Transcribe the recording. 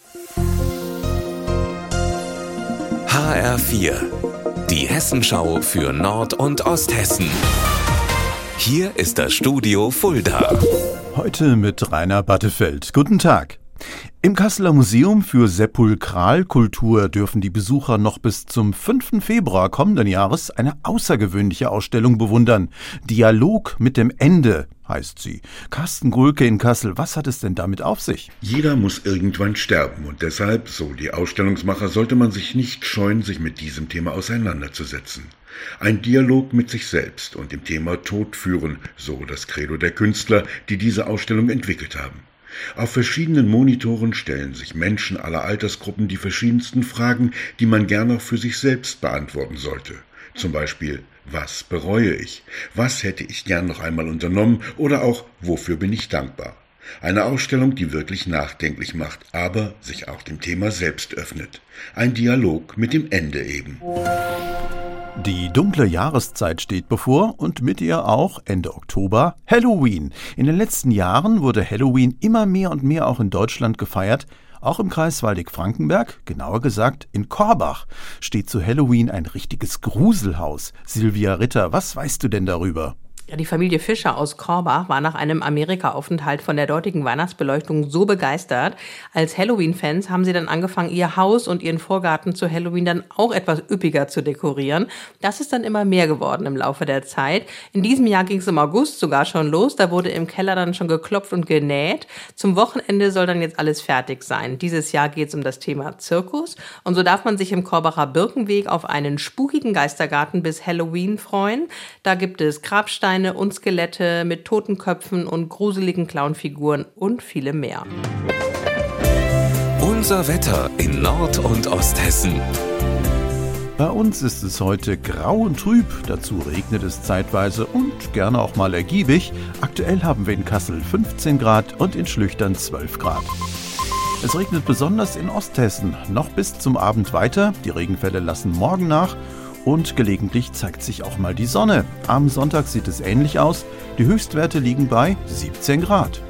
HR4, die Hessenschau für Nord- und Osthessen. Hier ist das Studio Fulda. Heute mit Rainer Battefeld. Guten Tag. Im Kasseler Museum für Sepulkralkultur dürfen die Besucher noch bis zum 5. Februar kommenden Jahres eine außergewöhnliche Ausstellung bewundern. Dialog mit dem Ende heißt sie. Carsten Gulke in Kassel, was hat es denn damit auf sich? Jeder muss irgendwann sterben und deshalb, so die Ausstellungsmacher, sollte man sich nicht scheuen, sich mit diesem Thema auseinanderzusetzen. Ein Dialog mit sich selbst und dem Thema Tod führen, so das Credo der Künstler, die diese Ausstellung entwickelt haben. Auf verschiedenen Monitoren stellen sich Menschen aller Altersgruppen die verschiedensten Fragen, die man gern auch für sich selbst beantworten sollte. Zum Beispiel, was bereue ich? Was hätte ich gern noch einmal unternommen? Oder auch, wofür bin ich dankbar? Eine Ausstellung, die wirklich nachdenklich macht, aber sich auch dem Thema selbst öffnet. Ein Dialog mit dem Ende eben. Die dunkle Jahreszeit steht bevor und mit ihr auch Ende Oktober Halloween. In den letzten Jahren wurde Halloween immer mehr und mehr auch in Deutschland gefeiert. Auch im Kreis Waldeck-Frankenberg, genauer gesagt in Korbach, steht zu Halloween ein richtiges Gruselhaus. Silvia Ritter, was weißt du denn darüber? Ja, die Familie Fischer aus Korbach war nach einem Amerika-Aufenthalt von der dortigen Weihnachtsbeleuchtung so begeistert. Als Halloween-Fans haben sie dann angefangen, ihr Haus und ihren Vorgarten zu Halloween dann auch etwas üppiger zu dekorieren. Das ist dann immer mehr geworden im Laufe der Zeit. In diesem Jahr ging es im August sogar schon los. Da wurde im Keller dann schon geklopft und genäht. Zum Wochenende soll dann jetzt alles fertig sein. Dieses Jahr geht es um das Thema Zirkus. Und so darf man sich im Korbacher Birkenweg auf einen spukigen Geistergarten bis Halloween freuen. Da gibt es Grabsteine und Skelette mit Totenköpfen und gruseligen Clownfiguren und viele mehr. Unser Wetter in Nord- und Osthessen. Bei uns ist es heute grau und trüb, dazu regnet es zeitweise und gerne auch mal ergiebig. Aktuell haben wir in Kassel 15 Grad und in Schlüchtern 12 Grad. Es regnet besonders in Osthessen, noch bis zum Abend weiter. Die Regenfälle lassen morgen nach. Und gelegentlich zeigt sich auch mal die Sonne. Am Sonntag sieht es ähnlich aus. Die Höchstwerte liegen bei 17 Grad.